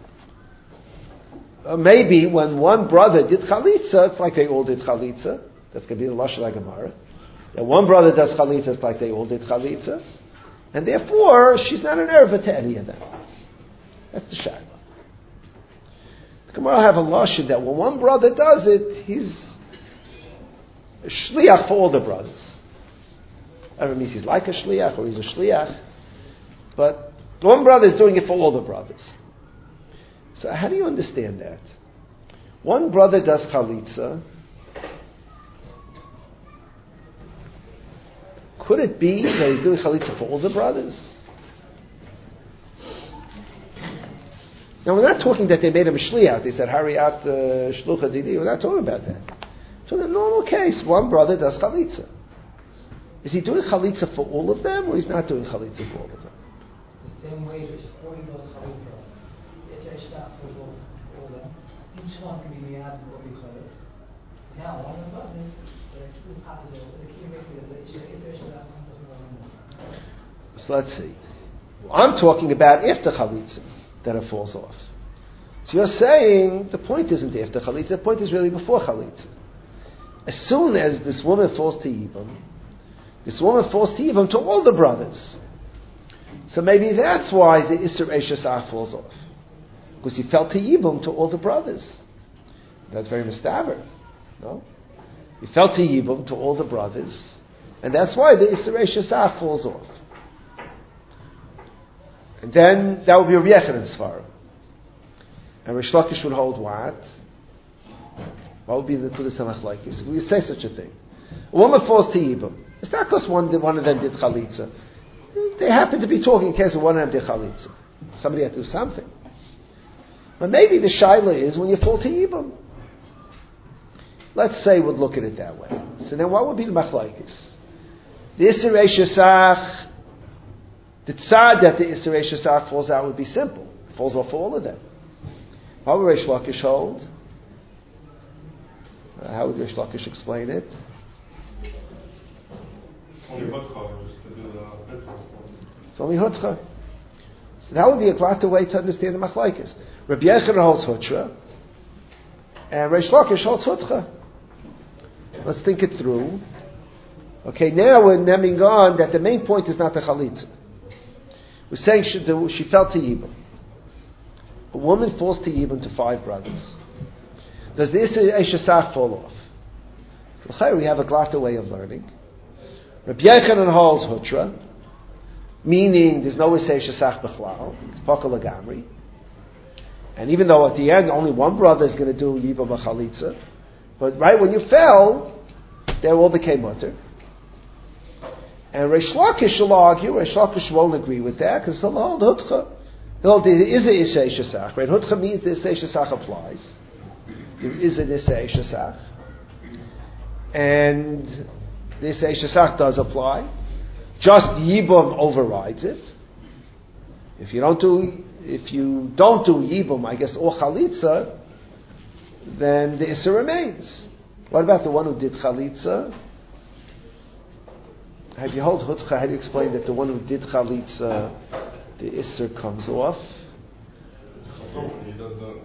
Uh, maybe when one brother did chalitza, it's like they all did chalitza. That's going to be the Lashon HaGemara. And one brother does chalitza, it's like they all did chalitza. And therefore, she's not an erva to any of them. That's the shayla. The Gemara have a Lashon that when one brother does it, he's a shliach for all the brothers. I don't mean he's like a shliach or he's a shliach, but one brother is doing it for all the brothers. So how do you understand that? One brother does chalitza. Could it be that he's doing chalitza for all the brothers? Now we're not talking that they made him a shliach. They said, hurry out, uh, shlucha didi. We're not talking about that. So in a normal case, one brother does chalitza. Is he doing chalitza for all of them, or he's not doing chalitza for all of them? The same way that forty does chalitza, it's a shtat for all of them. Each one can be miyad or be chalitz. Now, one of the brothers, the two passes over, the key makes it, it's a shtat. So let's see. I'm talking about after chalitza, that it falls off. So you're saying the point isn't after chalitza, the point is really before chalitza. As soon as this woman falls to Yibam, this woman falls to Yibam to all the brothers. So maybe that's why the Isser Eishasach falls off. Because he fell to Yibam to all the brothers. That's very mistaver. No? He fell to Yibam to all the brothers. And that's why the Isser Eishasach falls off. And then that would be a Yechanan Sfara. And Reish Lakish would hold what? What would be the Kudas HaMachlokes? We say such a thing. A woman falls to Yibam. It's not because one, one of them did chalitza. They happen to be talking in case of one of them did chalitza. Somebody had to do something. But maybe the shaila is when you fall to Yibam. Let's say we'd look at it that way. So then what would be the machlokes? The Isser Eishasach, the tzad that the Isser Eishasach falls out would be simple. It falls off for all of them. How would Reish Lakish hold? Uh, how would Reish Lakish explain it? Only hutcha, just to do the mitzvah. It's only hutcha. So that would be a glatter way to understand the machlokes. Rabbi Yochanan holds hutcha, and Reish Lakish holds hutcha. Let's think it through. Okay, now we're naming on that the main point is not the chalitza. We're saying she, she fell to Yibam. A woman falls to Yibam to five brothers. Does the Isser Eishasach fall off? So we have a glatter way of learning. Rabbi Yochanan holds hutra, meaning there's no Isser Eishasach b'chlal. It's pakal lagamri. And even though at the end only one brother is going to do Yibam b'chalitza, but right when you fell, they all became mutter. And Reish Lakish will argue, Reish Lakish won't agree with that, because he'll hold hutcha. He'll hold there is a Isser Eishasach. Right? Hutcha means the Isser Eishasach applies. There is an Isser Eishasach. And the Isser Eishasach does apply. Just Yibam overrides it. If you don't do, if you don't do Yibam, I guess, or Chalitza, then the Isser remains. What about the one who did Chalitza? How do you hold Hutcha? How do you explain that the one who did Chalitza the Isser comes off. He does the,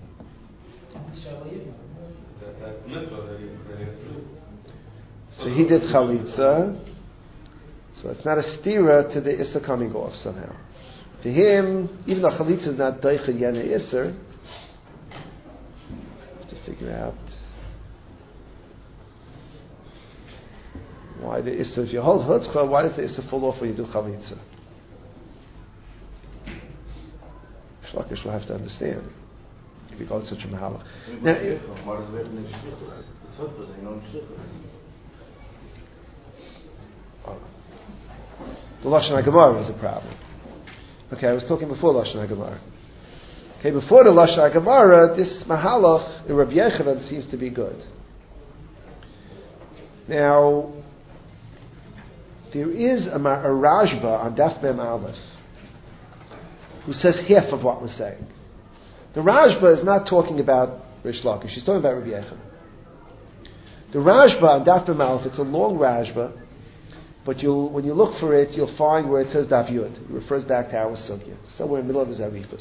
that, that mitzvah that he, that he has to do. So he did chalitza. So it's not a stira to the Isser coming off somehow. To him, even though chalitza is not doichel yana Isser, have to figure out why the Isser, if you hold chutzpah, why does the Isser fall off when you do chalitza? Shlakish will have to understand if you go to such a mahalach. Now, it, the Lashon HaGemara is a problem. Okay, I was talking before Lashon HaGemara. Okay, before the Lashon HaGemara, this mahalach in Rabbi Yechanan seems to be good. Now, there is a, a Rashba on Daf Mem Aleph who says half of what we're saying. The Rashba is not talking about Rish Lakish, she's talking about Rabbi Yechanan. The Rashba on Daf Mem Aleph, it's a long Rashba, but you'll, when you look for it, you'll find where it says Daf Yud. It refers back to our Sugya, somewhere in the middle of his Arifus.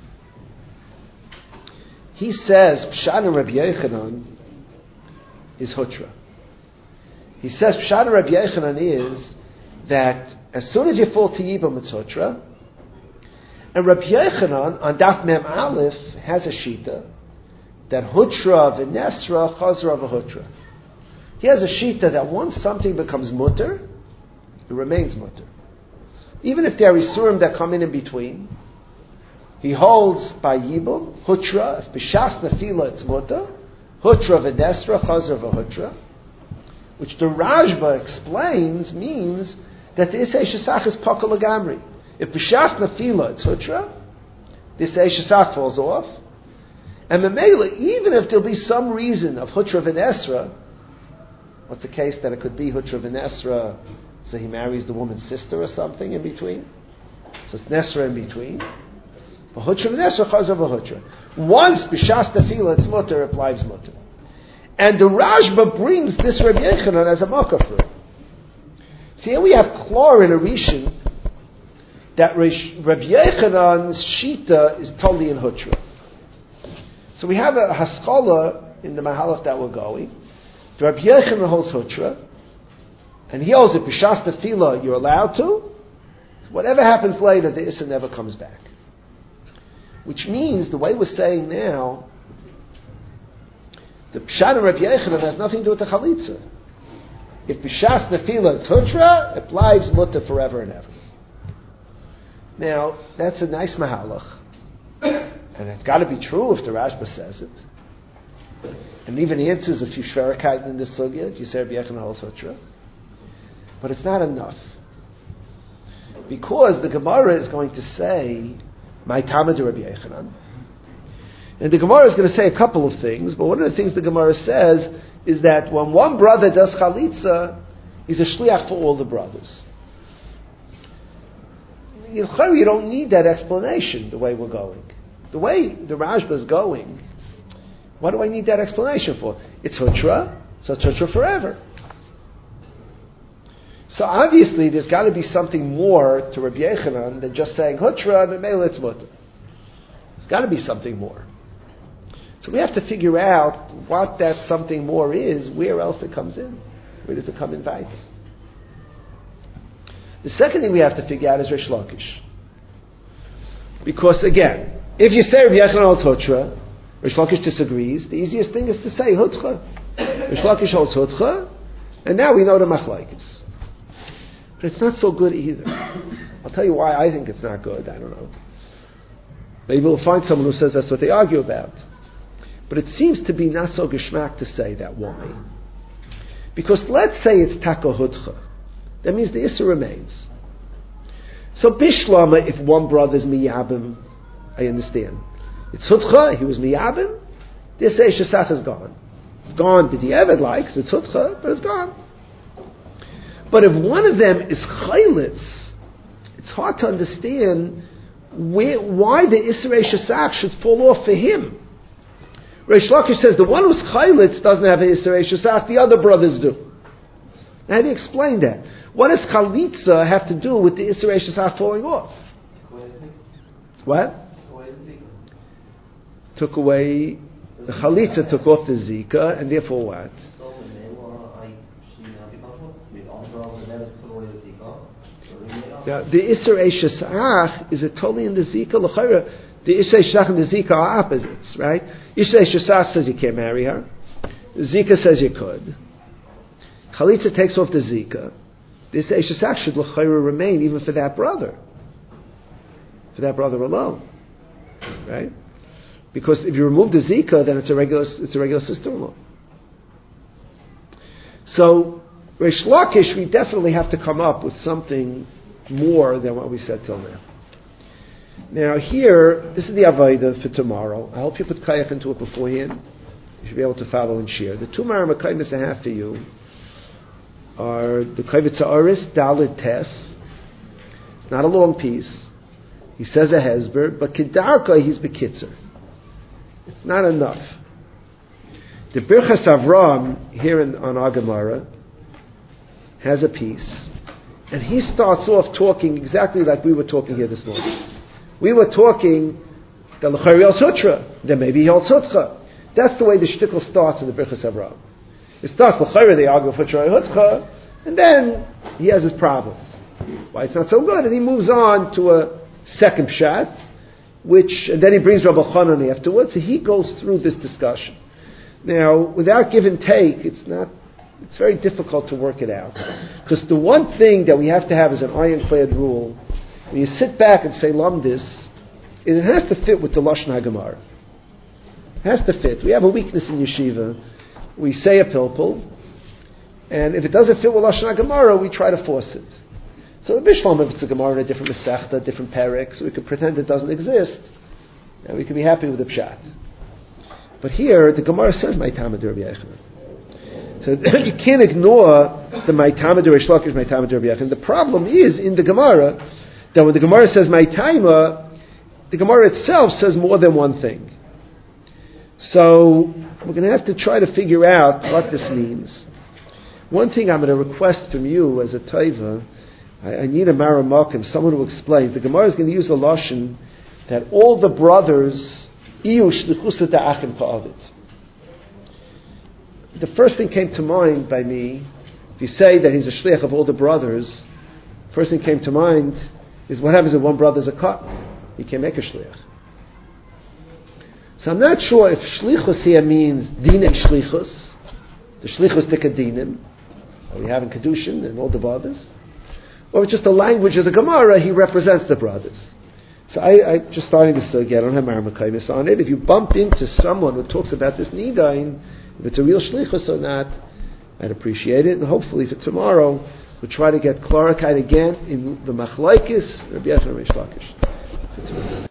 He says, Pshat and Rabbi Yechanan is Hutra. He says, Pshat and Rabbi Yechanan is that as soon as you fall to Yibam, it's Hutra. And Rabbi Yechanan, on Daf Mem Aleph, has a Shita that Hutra v'Nesra Chazra v'Hutra. He has a Shita that once something becomes mutter, it remains mutter. Even if there are Isurim that come in in between, he holds by Yibum, Hutra, if B'shas Nefila it's mutter, Hutra v'Nesra Chazra v'Hutra, which the Rashba explains means that the Isei Shesach is Pakal Lagamri. If B'shas Nefila it's Hutra, the Isei Shesach falls off, and Memela, even if there'll be some reason of Hutra v'Nesra, what's the case that it could be Hutra v'Nesra, so he marries the woman's sister or something in between? So it's Nesra in between. But Hutra v'Nesra, Chazar v'Hutra. Once B'shas Nefila it's mutter, it lives mutter. And the Rashba brings this Rabbi Yechanan as a makkah for it. See, here we have Klor in a Rishon that Rabbi Yechanan's Shita is totally in Hutra. So we have a Haskalah in the Mahalach that we're going. The Rabbi Yechanan holds Hutra, and he holds it B'shas Nefila, you're allowed to. Whatever happens later, the Issa never comes back. Which means, the way we're saying now, the Pshat of Rabbi Yechanan has nothing to do with the Chalitza. If B'shas Nefila it's Hutra, it lives mutter forever and ever. Now, that's a nice Mahalach. And it's got to be true if the Rashba says it. And even answers a few Shverakait in this sugya, if you say Rabbi Yechanan holds Hutra. But it's not enough. Because the Gemara is going to say, my Tamad Rabbi Yechanan. And the Gemara is going to say a couple of things, but one of the things the Gemara says is that when one brother does Chalitza, he's a Shliach for all the brothers. You don't need that explanation the way we're going. The way the Rashba is going, what do I need that explanation for? It's Hutra, so it's Hutra forever. So obviously there's got to be something more to Rabbi Yechanan than just saying Hutra and Memela it's mutter. There's got to be something more. So we have to figure out what that something more is, where else it comes in. Where does it come in Vayt? The second thing we have to figure out is Rish Lakish. Because again, if you say Rabbi Yechanan holds Hutra, Rish Lakish disagrees, the easiest thing is to say Hutra. Rish Lakish holds Hutra, and now we know the Machlaikas. But it's not so good either. I'll tell you why I think it's not good, I don't know. Maybe we'll find someone who says that's what they argue about. But it seems to be not so geschmack to say that. Why? Because let's say it's Taka Hutcha. That means the Issa remains. So Bishlama, if one brother's Miyabim, I understand. It's Hutcha, he was Miyabim, this Eish Shesach is gone. It's gone, B'di'evet likes, it's Hutcha, but it's gone. But if one of them is Chaylitz, it's hard to understand where, why the Issa Eish Shesach should fall off for him. Reish Lakish says the one who's Chaylitz doesn't have an Issa Eish Shesach, the other brothers do. Now how do you explain that? What does Chalitza have to do with the Issa Eish Shesach falling off? According What? Took away, the chalitza took off the zika, and therefore what? Now, the Isser Eishes Ach is a totally in the zika. L'chayra, the Isser Eishes Ach and the zika are opposites, right? Isser Eishes Ach says you can't marry her. Zika says you could. Chalitza takes off the zika. The Isser Eishes Ach should l'chayra remain even for that brother. For that brother alone, right? Because if you remove the zika, then it's a regular, it's a regular sister-in-law. So, Reish Lakish, we definitely have to come up with something more than what we said till now. Now here, this is the Avaida for tomorrow. I hope you put kayak into it beforehand. You should be able to follow and share. The two Maramakaimos I have for you are the Kavitza Aris Dalid Tes. It's not a long piece. He says a Hezber, but Kedarka he's Bekitzer. It's not enough. The Birchas Avram here in, on Agamara has a piece, and he starts off talking exactly like we were talking here this morning. We were talking the L'chari al Sutra, then maybe he holds Sutcha. That's the way the shtickle starts in the Birchas Avram. It starts L'chari, they argue for Trai Hutcha, and then he has his problems. Why it's not so good, and he moves on to a second pshat, which, and then he brings Rabbi Chanan afterwards, so he goes through this discussion. Now, without give and take, it's not, it's very difficult to work it out. Because the one thing that we have to have as an ironclad rule, when you sit back and say Lamdis, is it has to fit with the Lashon HaGemara. It has to fit. We have a weakness in yeshiva. We say a pilpul, and if it doesn't fit with Lashon HaGemara, we try to force it. So the Bishlam, if it's a Gemara in a different Masechta, different Perek, so we could pretend it doesn't exist, and we can be happy with the Pshat. But here, the Gemara says, "My Tamid Rabbi Yochanan." So you can't ignore the "My Tamid Reish Lakish," "My Tamid Rabbi Yochanan." The problem is in the Gemara that when the Gemara says "My Taima," the Gemara itself says more than one thing. So we're going to have to try to figure out what this means. One thing I'm going to request from you as a taiva. I, I need a maramakim, someone who explains. The Gemara is going to use a lashon that all the brothers iyu shlichusa ta'achim ka'avit. The first thing came to mind by me, if you say that he's a shliach of all the brothers, first thing came to mind is what happens if one brother is a cut? He can't make a shliach. So I'm not sure if shlichus here means dinei shlichus, the shlichus tikadinim, we have in Kedushin and all the brothers, or it's just the language of the Gemara, he represents the brothers. So I, I just starting this again, I don't have Maramakaimos on it. If you bump into someone who talks about this Nidain, if it's a real shlichus or not, I'd appreciate it. And hopefully for tomorrow, we'll try to get clarified again in the Machlaikis, Rabbi Yochanan Reish Lakish.